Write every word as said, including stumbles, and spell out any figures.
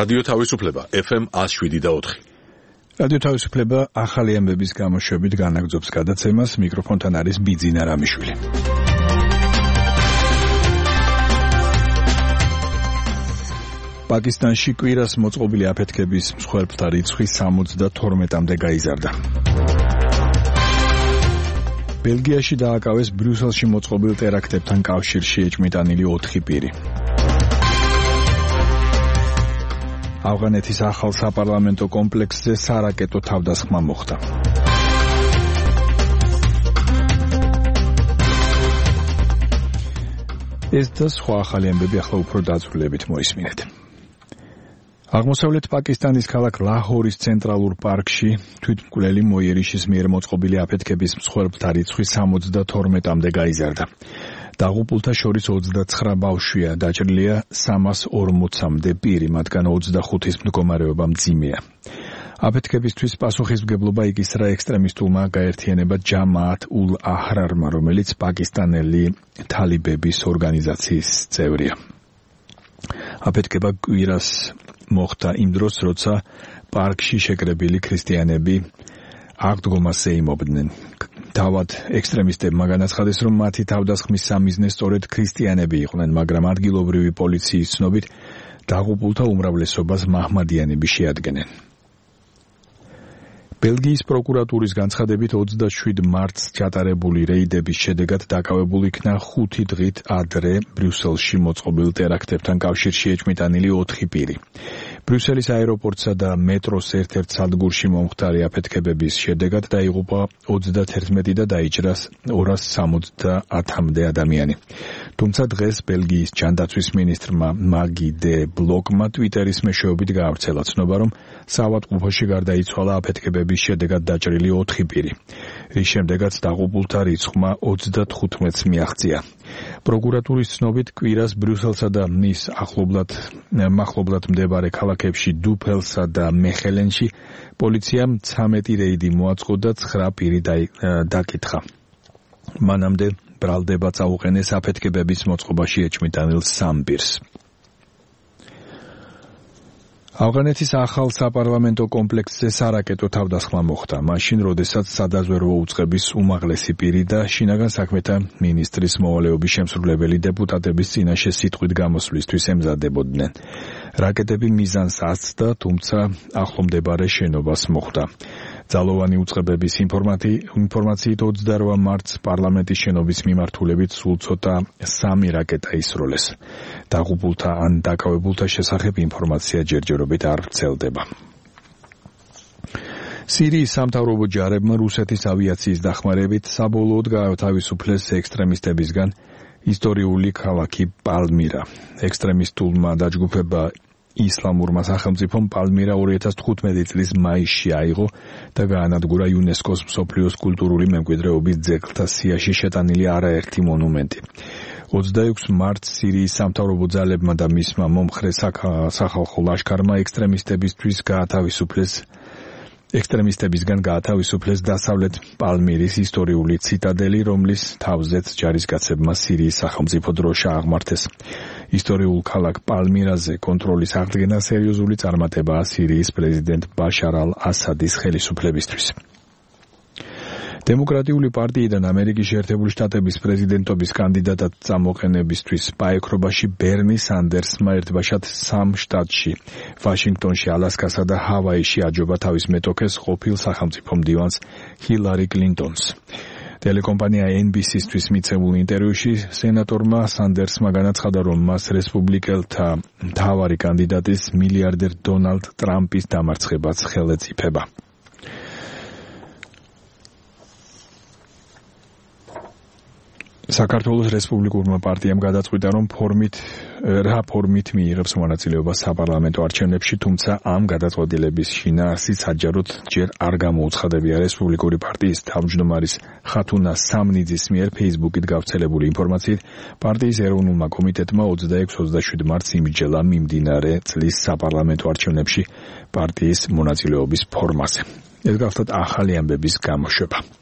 რადიო თავისუფლება ეფ ემ one oh seven და four. რადიო თავისუფლება ახალი ამბების გამოშვებით განაგრძობს გადაცემას. მიკროფონთან არის ბიძინა რამიშვილი. პაკისტანში კვირას მოწყობილი აფეთქების მსხვერპლთა რიცხვი seventy-two-მდე გაიზარდა. ბელგიაში დააკავეს ბრიუსელში მოწყობილ ტერაქტებთან კავშირში ეჭმიტანილი ოთხი პირი. ავღანეთის ახალ საპარლამენტო კომპლექსზე სარაკეტო თავდასხმა მოხდა. ეს და სხვა ახალი ამბები ახლა უფრო დაწვრილებით მოისმინეთ. აღმოსავლეთ პაკისტანის ქალაქ ლაჰორის ცენტრალურ პარკში თვითმკვლელი მოიერიშის მიერ მოწყობილი აფეთქების მსხვერპლთა რიცხვი seventy-two-მდე გაიზარდა. დაღუპულთა შორის twenty-nine ბავშვია, დაჭრილია three forty-მდე პირი, მათგან twenty-five-ის მდგომარეობა მძიმეა. აფეთქებისთვის პასუხისმგებლობა იკისრა ექსტრემისტულმა გაერთიანება ჯამაათ ულ აჰრარმა, რომელიც პაკისტანელი თალიბების ორგანიზაციის წევრია. აფეთქება კვირას მოხდა იმ დროს, როცა პარკში შეკრებილი ქრისტიანები აღდგომას ეიმობდნენ. თავად ექსტრემისტებმა განაცხადეს, რომ მათი თავდასხმის სამიზნე სწორედ ქრისტიანები იყვნენ, მაგრამ ადგილობრივი პოლიციის ცნობით დაღუპულთა უმრავლესობას მაჰმადიანები შეადგენენ. ბელგიის პროკურატურის განცხადებით twenty-seven მარტს ჩატარებული რეიდების შედეგად დაკავებულ იქნა ხუთი დღით ადრე ბრიუსელში მოწყობილ ტერაქტებთან კავშირში ეჭმიტანილი ოთხი პირი. ბრიუსელის აეროპორტსა და მეტროს ერთ-ერთ სადგურში მომხდარი აფეთქებების შედეგად დაიღუპა thirty-one და დაიჭრა two seventy-mდე ადამიანი. თუმცა დღეს ბელგიის ჯანდაცვის მინისტრმა მაგი დე ბლოკმა ტვიტერის მეშვეობით გაავრცელა ცნობა, რომ საავადმყოფოში გარდაიცვალა აფეთქებების შედეგად დაჭრილი ოთხი პირი, რის შემდეგაც დაღუპულთა რიცხვმა thirty-five-ს მიაღწია. პროკურატურის ცნობით კვირას ბრიუსელსა და მის ახლობლად მახლობლად მდებარე ქალაქებში დუფელსა და მეხელენში პოლიციამ thirteen რეიდი მოაწყო და nine პირი დაკითხა. მანამდე ბრალდება წაუყენეს აფეთქებების მოწყობაში ეჭმიტანილ three პირს. ავღანეთის ახალ საპარლამენტო კომპლექსზე სარაკეტო თავდასხმა მოხდა, მაშინ, როდესაც სადაზვერვო უწყების უმაღლესი პირი და შინაგან საქმეთა მინისტრის მოვალეობის შემსრულებელი დეპუტატების წინაშე სიტყვით გამოსვლისთვის ემზადებოდნენ. რაკეტები მიზანს ასწდა, თუმცა ახლომდებარე შენობას მოხვდა. ძალოვანი უწყებების ინფორმაციით twenty-eight მარტს პარლამენტის შენობის მიმართულებით სულ ცოტა three რაკეტა ისროლეს. დაღუპულთა ან დაკავებულთა შესახებ ინფორმაცია ჯერჯერობით არ ვრცელდება. სირიის სამთავრობო ჯარებმა რუსეთის ავიაციის დახმარებით საბოლოოდ გაათავისუფლეს ექსტრემისტებისგან ისტორიული ქალაქი პალმირა. ექსტრემისტულმა დაჯგუფება ისლამურმა სახელმწიფომ პალმირა twenty fifteen წლის მაისში აიღო და გაანადგურა იუნესკოს მსოფლიოს კულტურული მემკვიდრეობის ძეგლთა სიაში შეტანილი არაერთი მონუმენტი. twenty-six მარტს სირიის სამთავრობო ძალებმა და მისმა მომხრე სახალხო ლაშქარმა ექსტრემისტებისთვის გაათავისუფლეს ექსტრემისტებისგან გაათავისუფლეს დასავლეთ პალმირის ისტორიული ციტადელი, რომლის თავზეც ჯარისკაცებმა სირიის სახელმწიფო დროშა აღმართეს. ისტორიულ ქალაქ პალმირაზე კონტროლის აღდგენა სერიოზული წარმატებაა სირიის პრეზიდენტ ბაშარ ალ-ასადის ხელისუფლებისთვის. დემოკრატიული პარტიიდან ამერიკის შეერთებული შტატების პრეზიდენტობის კანდიდატად წამოყენებისთვის პაექრობაში ბერნი სანდერსმა ერთბაშად სამ შტატში, ვაშინგტონში, ალასკასა და ჰავაიში აჯობა თავის მეტოქეს ყოფილ სახელმწიფო მდივანს ჰილარი კლინტონს. ტელეკომპანია ენ ბი სი-ისთვის მიცემულ ინტერვიუში სენატორმა სანდერსმა განაცხადა, რომ მას რესპუბლიკელთა მთავარი კანდიდატის მილიარდერ დონალდ ტრამპის დამარცხებაც ხელეწიფება. საქართველოს რესპუბლიკურმა პარტიამ გადაწყვიტა, რომ ფორმით რა ფორმით მიიღებს მონაწილეობას საპარლამენტო არჩევნებში, თუმცა ამ გადაწყვეტილების შინაარსი საჯაროდ ჯერ არ გამოუცხადებია. რესპუბლიკური პარტიის თავმჯდომარის ხათუნა სამნიძის მიერ Facebook-ით გავრცელებული ინფორმაციით, პარტიის ეროვნულმა კომიტეტმა twenty-six twenty-seven მარტს იმსჯელა მიმდინარე წლის საპარლამენტო არჩევნებში პარტიის მონაწილეობის ფორმაზე. ეს გახლავთ ახალი ამბების გამოშვება.